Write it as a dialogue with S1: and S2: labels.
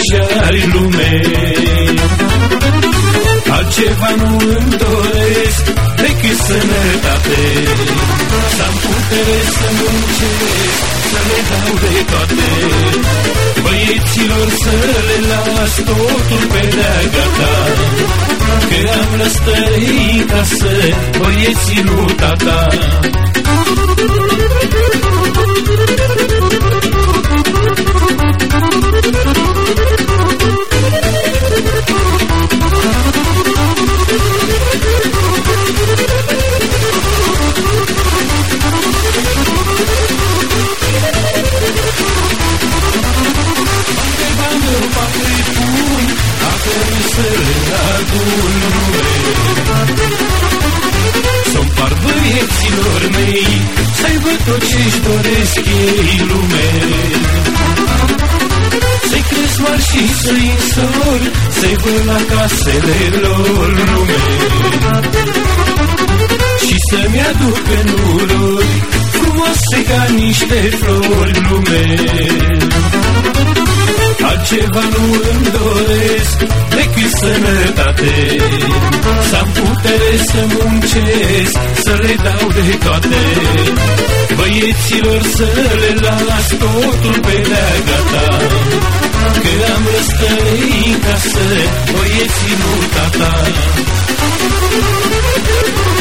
S1: și-ar lume. Altceva nu-mi doresc decât sănătate, să-am putere să muncesc, să le dau de toate. Băieților să le las totul pe de-a gata, că am lăstării în casă, băieții lui tata. Să-mi par băieților mei, să-i văd tot ce-și doresc ei lume. Să-i cresc mari și să-i însor, să-i văd la casele lor lume. Și să-mi aducă nurori frumoase ca niște flori lume. Altceva nu-mi doresc decât sănătate, să-am putere să muncesc, să le dau de toate. Băieților să le las totul pe de-a gata, că am răstării în casă, băieții lui tata.